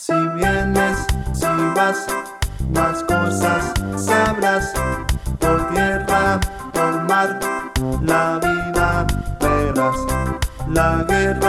Si vienes, si vas, más cosas sabrás. Por tierra, por mar, la vida verás. La guerra